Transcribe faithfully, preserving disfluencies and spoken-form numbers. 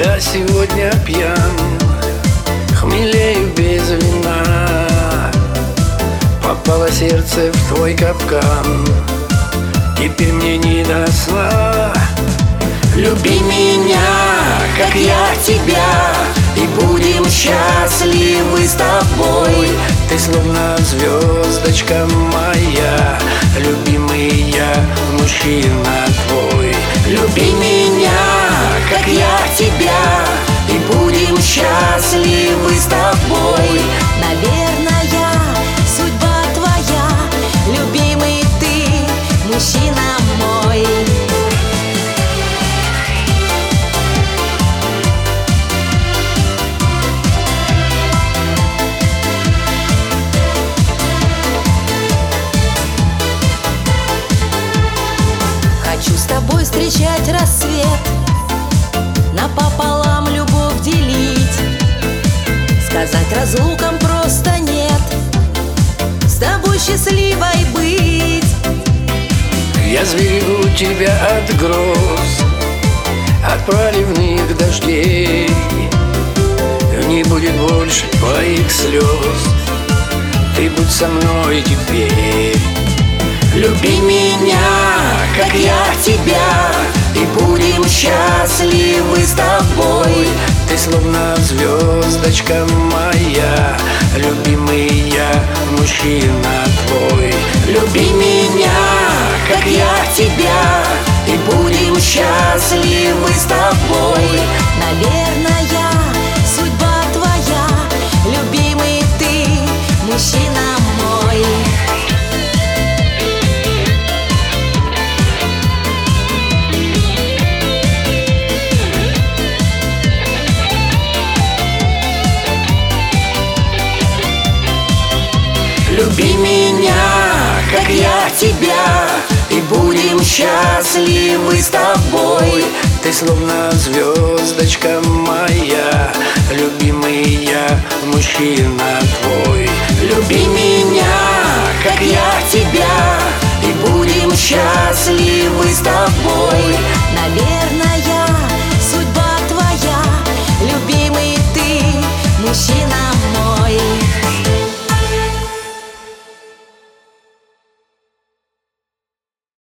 Я сегодня пьян, хмелею без вина. Попало сердце в твой капкан, теперь мне не до сна. Люби меня, как я тебя, и будем счастливы с тобой. Ты словно звездочка моя, любимый я, мужчина твой. Люби меня, как я тебя, и будем счастливы с тобой. Наверное, судьба твоя, любимый ты, мужчина мой. Хочу с тобой встречать рассвет, напополам любовь делить, сказать разлукам просто нет, с тобой счастливой быть. Я сберегу тебя от гроз, от проливных дождей. Не будет больше твоих слез, ты будь со мной теперь. Люби меня, как я тебя, и будем счастливы с тобой. Ты словно звездочка моя, любимый я, мужчина твой. Люби меня, как я тебя, и будем счастливы с тобой. Наверное, судьба твоя, любимый ты, мужчина мой. Люби меня, как я тебя, и будем счастливы с тобой. Ты словно звездочка моя, любимый я, мужчина твой. Люби